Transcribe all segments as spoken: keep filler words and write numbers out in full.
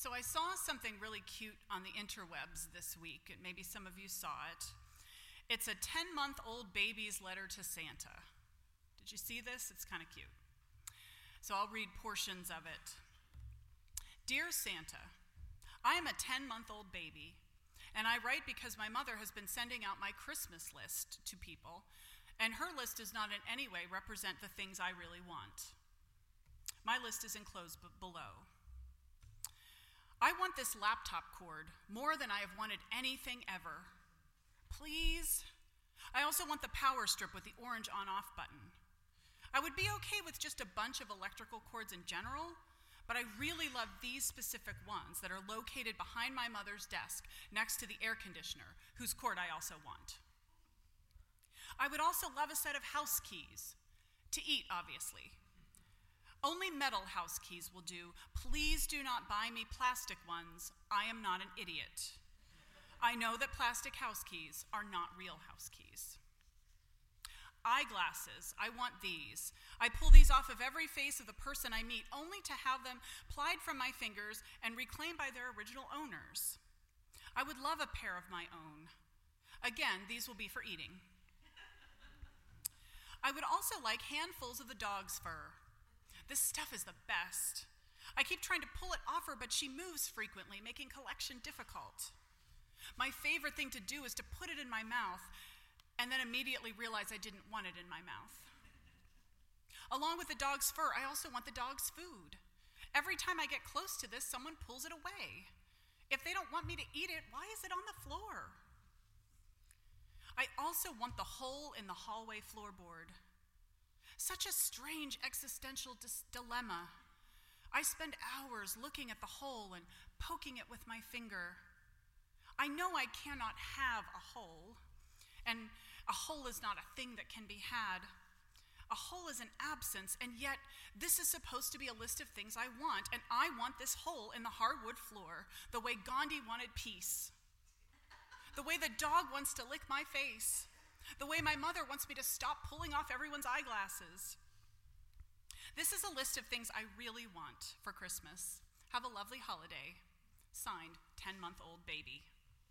So I saw something really cute on the interwebs this week, and maybe some of you saw it. It's a ten-month-old baby's letter to Santa. Did you see this? It's kind of cute. So I'll read portions of it. Dear Santa, I am a ten-month-old baby, and I write because my mother has been sending out my Christmas list to people, and her list does not in any way represent the things I really want. My list is enclosed b- below. I want this laptop cord more than I have wanted anything ever. Please? I also want the power strip with the orange on-off button. I would be okay with just a bunch of electrical cords in general, but I really love these specific ones that are located behind my mother's desk next to the air conditioner, whose cord I also want. I would also love a set of house keys, to eat, obviously. Only metal house keys will do. Please do not buy me plastic ones. I am not an idiot. I know that plastic house keys are not real house keys. Eyeglasses, I want these. I pull these off of every face of the person I meet, only to have them plied from my fingers and reclaimed by their original owners. I would love a pair of my own. Again, these will be for eating. I would also like handfuls of the dog's fur. This stuff is the best. I keep trying to pull it off her, but she moves frequently, making collection difficult. My favorite thing to do is to put it in my mouth and then immediately realize I didn't want it in my mouth. Along with the dog's fur, I also want the dog's food. Every time I get close to this, someone pulls it away. If they don't want me to eat it, why is it on the floor? I also want the hole in the hallway floorboard. Such a strange existential dis- dilemma. I spend hours looking at the hole and poking it with my finger. I know I cannot have a hole, and a hole is not a thing that can be had. A hole is an absence, and yet this is supposed to be a list of things I want, and I want this hole in the hardwood floor the way Gandhi wanted peace, the way the dog wants to lick my face, the way my mother wants me to stop pulling off everyone's eyeglasses. This is a list of things I really want for Christmas. Have a lovely holiday. Signed, ten-month-old baby.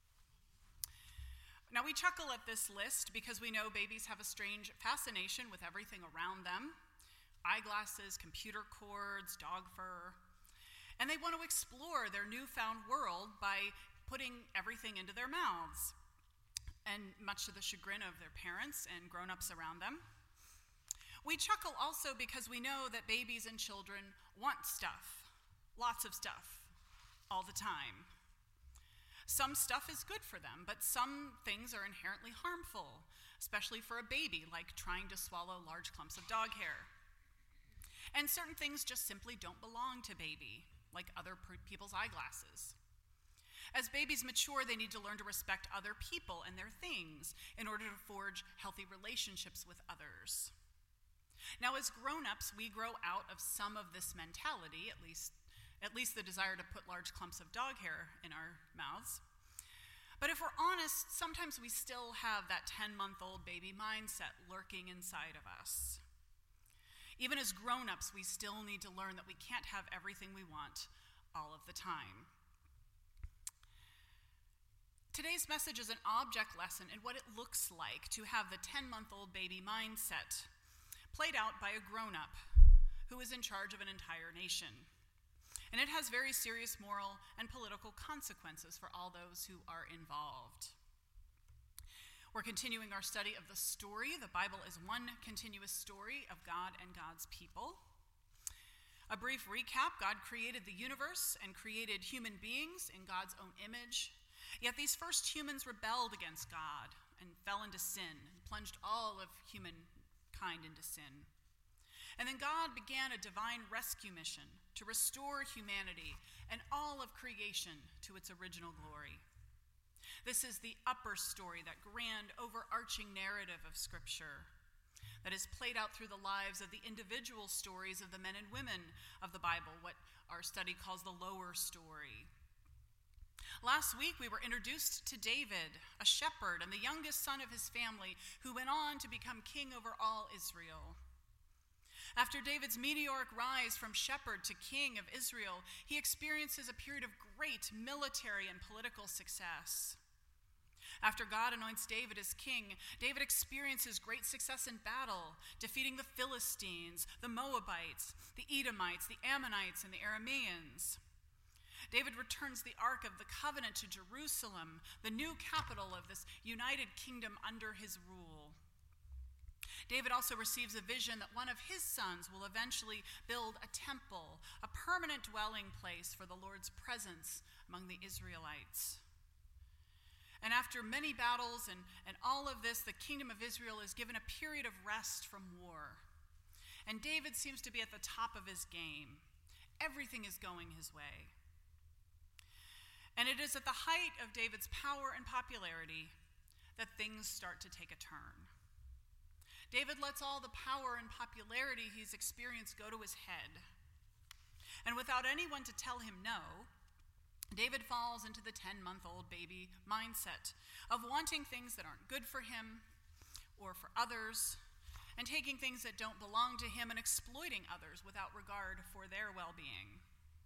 Now, we chuckle at this list because we know babies have a strange fascination with everything around them. Eyeglasses, computer cords, dog fur. And they want to explore their newfound world by putting everything into their mouths, and much to the chagrin of their parents and grown-ups around them. We chuckle also because we know that babies and children want stuff, lots of stuff, all the time. Some stuff is good for them, but some things are inherently harmful, especially for a baby, like trying to swallow large clumps of dog hair. And certain things just simply don't belong to baby, like other people's eyeglasses. As babies mature, they need to learn to respect other people and their things in order to forge healthy relationships with others. Now, as grown-ups, we grow out of some of this mentality, at least, at least the desire to put large clumps of dog hair in our mouths. But if we're honest, sometimes we still have that ten-month-old baby mindset lurking inside of us. Even as grown-ups, we still need to learn that we can't have everything we want all of the time. Today's message is an object lesson in what it looks like to have the ten-month-old baby mindset played out by a grown-up who is in charge of an entire nation. And it has very serious moral and political consequences for all those who are involved. We're continuing our study of the story. The Bible is one continuous story of God and God's people. A brief recap: God created the universe and created human beings in God's own image. Yet these first humans rebelled against God and fell into sin, and plunged all of humankind into sin. And then God began a divine rescue mission to restore humanity and all of creation to its original glory. This is the upper story, that grand, overarching narrative of Scripture that is played out through the lives of the individual stories of the men and women of the Bible, what our study calls the lower story. Last week, we were introduced to David, a shepherd and the youngest son of his family, who went on to become king over all Israel. After David's meteoric rise from shepherd to king of Israel, he experiences a period of great military and political success. After God anoints David as king, David experiences great success in battle, defeating the Philistines, the Moabites, the Edomites, the Ammonites, and the Arameans. David returns the Ark of the Covenant to Jerusalem, the new capital of this united kingdom under his rule. David also receives a vision that one of his sons will eventually build a temple, a permanent dwelling place for the Lord's presence among the Israelites. And after many battles and, and all of this, the kingdom of Israel is given a period of rest from war. And David seems to be at the top of his game. Everything is going his way. And it is at the height of David's power and popularity that things start to take a turn. David lets all the power and popularity he's experienced go to his head. And without anyone to tell him no, David falls into the ten-month-old baby mindset of wanting things that aren't good for him or for others, and taking things that don't belong to him and exploiting others without regard for their well-being.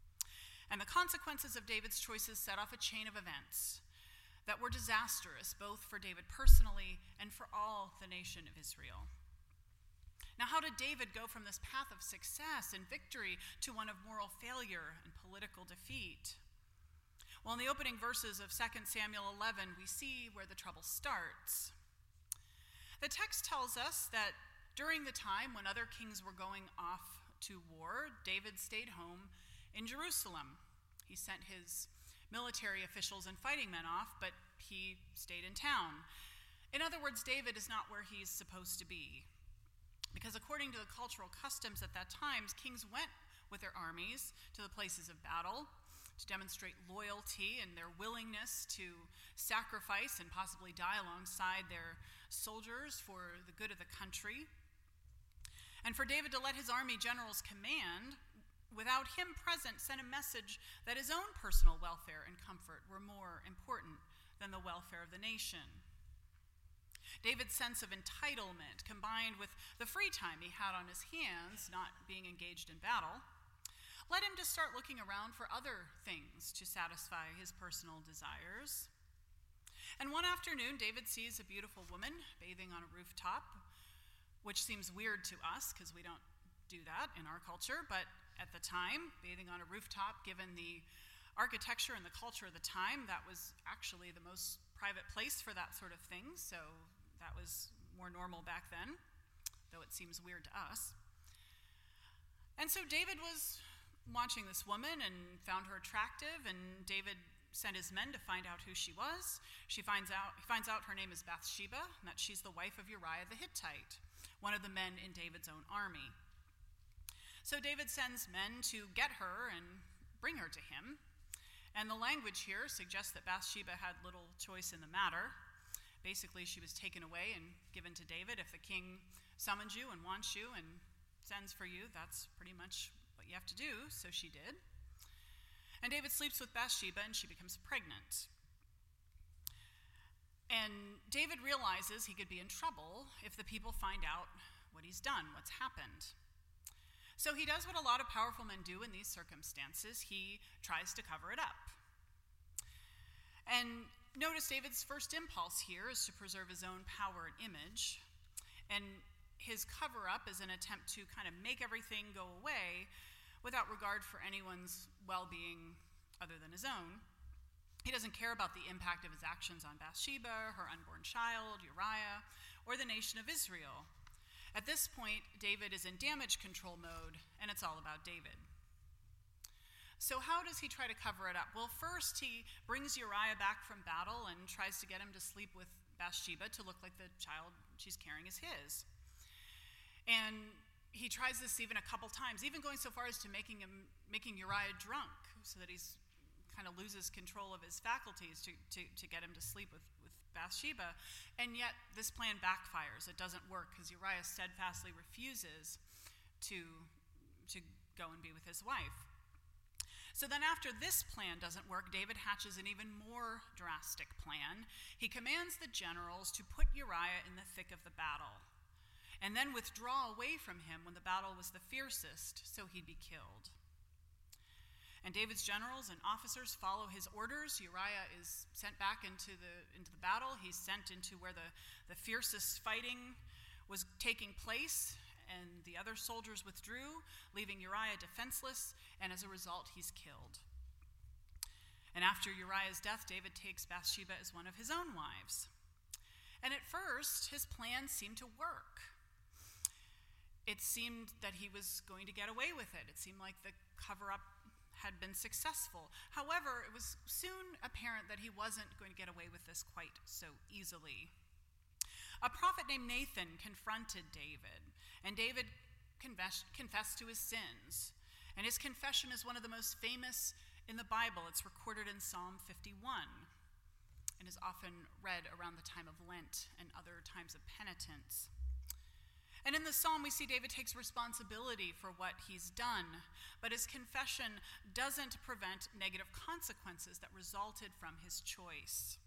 And the consequences of David's choices set off a chain of events that were disastrous, both for David personally and for all the nation of Israel. Now, how did David go from this path of success and victory to one of moral failure and political defeat? Well, in the opening verses of Second Samuel eleven, we see where the trouble starts. The text tells us that during the time when other kings were going off to war, David stayed home in Jerusalem. He sent his military officials and fighting men off, but he stayed in town. In other words, David is not where he's supposed to be. Because according to the cultural customs at that time, kings went with their armies to the places of battle to demonstrate loyalty and their willingness to sacrifice and possibly die alongside their soldiers for the good of the country. And for David to let his army generals command without him present sent a message that his own personal welfare and comfort were more important than the welfare of the nation. David's sense of entitlement, combined with the free time he had on his hands, not being engaged in battle, led him to start looking around for other things to satisfy his personal desires. And one afternoon, David sees a beautiful woman bathing on a rooftop, which seems weird to us because we don't do that in our culture, but at the time, bathing on a rooftop, given the architecture and the culture of the time, that was actually the most private place for that sort of thing, so that was more normal back then, though it seems weird to us. And so David was watching this woman and found her attractive, and David sent his men to find out who she was. She finds out, he finds out her name is Bathsheba, and that she's the wife of Uriah the Hittite, one of the men in David's own army. So David sends men to get her and bring her to him. And the language here suggests that Bathsheba had little choice in the matter. Basically, she was taken away and given to David. If the king summons you and wants you and sends for you, that's pretty much what you have to do, so she did. And David sleeps with Bathsheba, and she becomes pregnant. And David realizes he could be in trouble if the people find out what he's done, what's happened. So he does what a lot of powerful men do in these circumstances. He tries to cover it up. And notice David's first impulse here is to preserve his own power and image. And his cover-up is an attempt to kind of make everything go away without regard for anyone's well-being other than his own. He doesn't care about the impact of his actions on Bathsheba, her unborn child, Uriah, or the nation of Israel. At this point, David is in damage control mode, and it's all about David. So how does he try to cover it up? Well, first he brings Uriah back from battle and tries to get him to sleep with Bathsheba to look like the child she's carrying is his. And he tries this even a couple times, even going so far as to making him making Uriah drunk so that he's kind of loses control of his faculties to, to, to get him to sleep with, with Bathsheba. And yet this plan backfires. It doesn't work because Uriah steadfastly refuses to, to go and be with his wife. So then after this plan doesn't work, David hatches an even more drastic plan. He commands the generals to put Uriah in the thick of the battle. and then withdraw away from him when the battle was the fiercest, so he'd be killed. And David's generals and officers follow his orders. Uriah is sent back into the into the battle. He's sent into where the, the fiercest fighting was taking place, and the other soldiers withdrew, leaving Uriah defenseless, and as a result, he's killed. And after Uriah's death, David takes Bathsheba as one of his own wives. And at first, his plan seemed to work. It seemed that he was going to get away with it. It seemed like the cover-up had been successful. However, it was soon apparent that he wasn't going to get away with this quite so easily. A prophet named Nathan confronted David, and David confessed, confessed to his sins. And his confession is one of the most famous in the Bible. It's recorded in Psalm fifty-one and is often read around the time of Lent and other times of penitence. And in the psalm, we see David takes responsibility for what he's done, but his confession doesn't prevent negative consequences that resulted from his choice.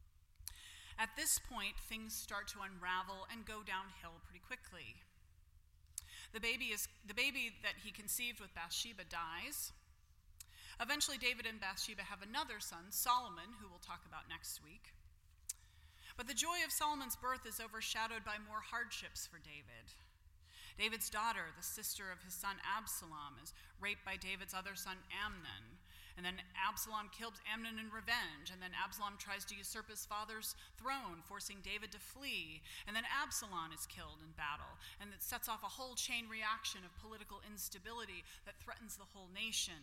At this point, things start to unravel and go downhill pretty quickly. The baby is the baby that he conceived with Bathsheba dies. Eventually, David and Bathsheba have another son, Solomon, who we'll talk about next week. But the joy of Solomon's birth is overshadowed by more hardships for David. David's daughter, the sister of his son Absalom, is raped by David's other son Amnon. And then Absalom kills Amnon in revenge. And then Absalom tries to usurp his father's throne, forcing David to flee. And then Absalom is killed in battle. And it sets off a whole chain reaction of political instability that threatens the whole nation.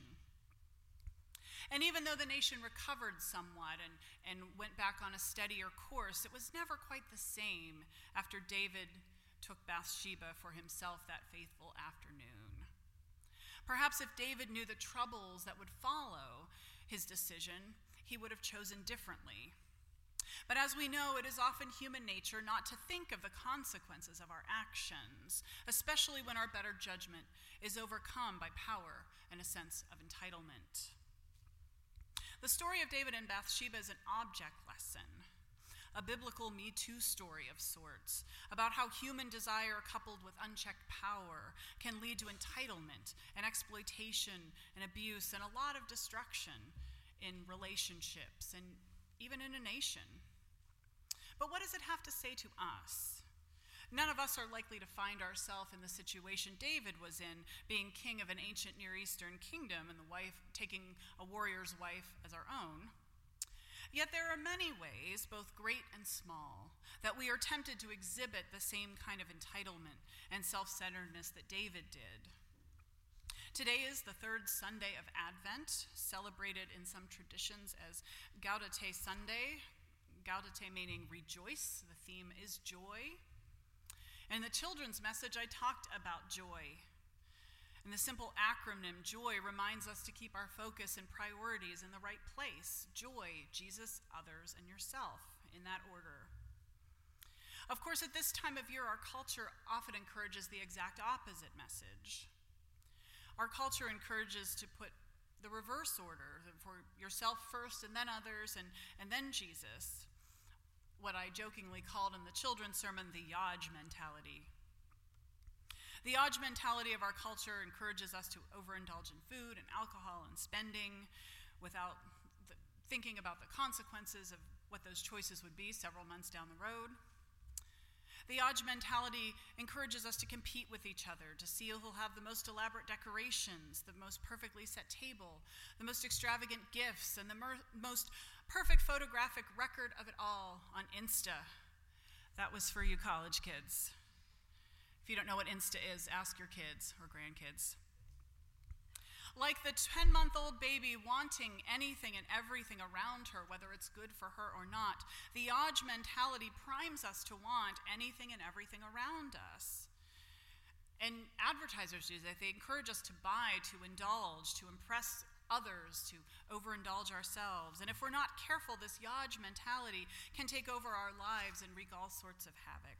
And even though the nation recovered somewhat and, and went back on a steadier course, it was never quite the same after David took Bathsheba for himself that faithful afternoon. Perhaps if David knew the troubles that would follow his decision, he would have chosen differently. But as we know, it is often human nature not to think of the consequences of our actions, especially when our better judgment is overcome by power and a sense of entitlement. The story of David and Bathsheba is an object lesson, a biblical Me Too story of sorts, about how human desire coupled with unchecked power can lead to entitlement and exploitation and abuse and a lot of destruction in relationships and even in a nation. But what does it have to say to us? None of us are likely to find ourselves in the situation David was in, being king of an ancient Near Eastern kingdom and the wife taking a warrior's wife as our own. Yet there are many ways, both great and small, that we are tempted to exhibit the same kind of entitlement and self-centeredness that David did. Today is the third Sunday of Advent, celebrated in some traditions as Gaudete Sunday. Gaudete meaning rejoice. The theme is joy. In the children's message, I talked about joy. And the simple acronym JOY reminds us to keep our focus and priorities in the right place. Joy, Jesus, others, and yourself, in that order. Of course, at this time of year, our culture often encourages the exact opposite message. Our culture encourages to put the reverse order, for yourself first and then others, and, and then Jesus. What I jokingly called in the children's sermon the Yaj mentality. The Yaj mentality of our culture encourages us to overindulge in food and alcohol and spending without the, thinking about the consequences of what those choices would be several months down the road. The Yaj mentality encourages us to compete with each other, to see who will have the most elaborate decorations, the most perfectly set table, the most extravagant gifts, and the mer- most perfect photographic record of it all on Insta. That was for you college kids. If you don't know what Insta is, ask your kids or grandkids. Like the ten-month-old baby wanting anything and everything around her, whether it's good for her or not, the Yaj mentality primes us to want anything and everything around us. And advertisers do that. They encourage us to buy, to indulge, to impress others, to overindulge ourselves. And if we're not careful, this Yaj mentality can take over our lives and wreak all sorts of havoc.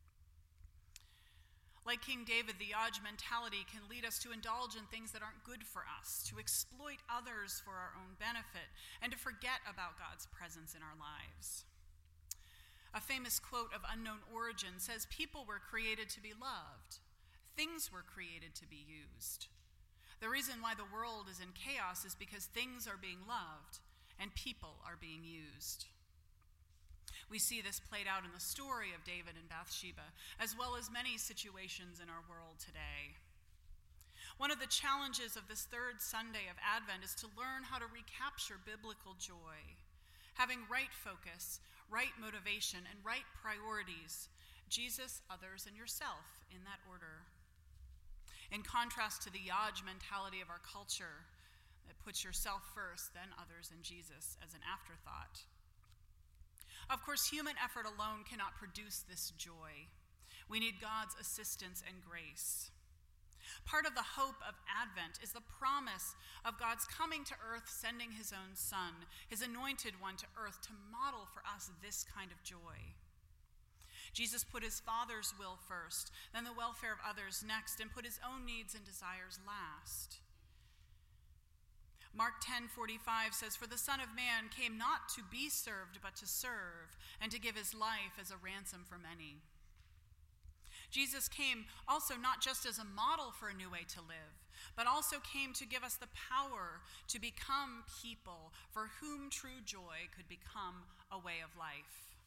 Like King David, the Yaj mentality can lead us to indulge in things that aren't good for us, to exploit others for our own benefit, and to forget about God's presence in our lives. A famous quote of unknown origin says, "People were created to be loved. Things were created to be used." The reason why the world is in chaos is because things are being loved and people are being used. We see this played out in the story of David and Bathsheba, as well as many situations in our world today. One of the challenges of this third Sunday of Advent is to learn how to recapture biblical joy, having right focus, right motivation, and right priorities: Jesus, others, and yourself, in that order. In contrast to the Yaj mentality of our culture that puts yourself first, then others, and Jesus as an afterthought. Of course, human effort alone cannot produce this joy. We need God's assistance and grace. Part of the hope of Advent is the promise of God's coming to earth, sending his own Son, his anointed one, to earth to model for us this kind of joy. Jesus put his Father's will first, then the welfare of others next, and put his own needs and desires last. Mark ten forty-five says, "For the Son of Man came not to be served, but to serve, and to give his life as a ransom for many." Jesus came also not just as a model for a new way to live, but also came to give us the power to become people for whom true joy could become a way of life.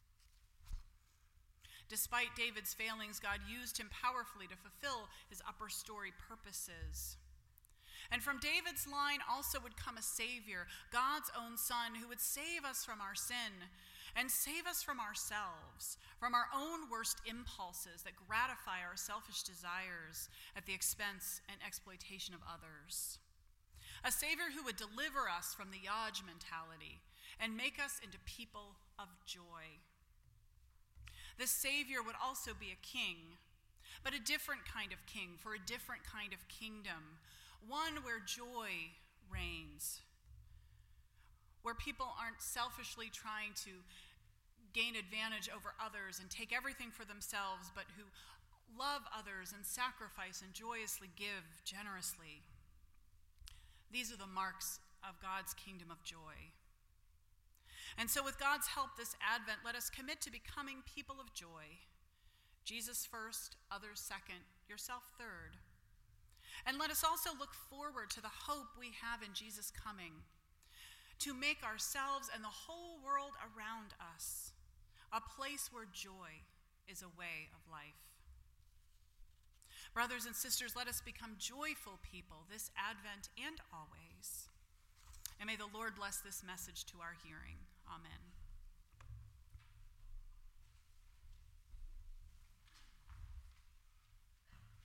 Despite David's failings, God used him powerfully to fulfill his upper story purposes. And from David's line also would come a Savior, God's own Son, who would save us from our sin and save us from ourselves, from our own worst impulses that gratify our selfish desires at the expense and exploitation of others. A Savior who would deliver us from the Yaj mentality and make us into people of joy. This Savior would also be a king, but a different kind of king for a different kind of kingdom, one where joy reigns, where people aren't selfishly trying to gain advantage over others and take everything for themselves, but who love others and sacrifice and joyously give generously. These are the marks of God's kingdom of joy. And so with God's help this Advent, let us commit to becoming people of joy. Jesus first, others second, yourself third. And let us also look forward to the hope we have in Jesus' coming, to make ourselves and the whole world around us a place where joy is a way of life. Brothers and sisters, let us become joyful people this Advent and always. And may the Lord bless this message to our hearing. Amen.